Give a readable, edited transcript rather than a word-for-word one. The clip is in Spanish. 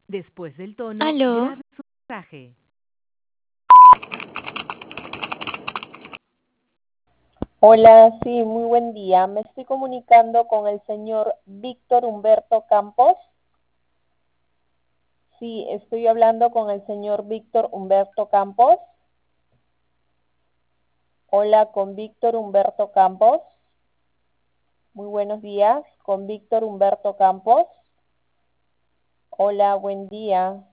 Después del tono, Aló, grabe su mensaje. Hola, sí, muy buen día. Me estoy comunicando con el señor Víctor Humberto Campos. Sí, estoy hablando con el señor Víctor Humberto Campos. Hola, con Víctor Humberto Campos. Muy buenos días, con Víctor Humberto Campos. Hola, buen día.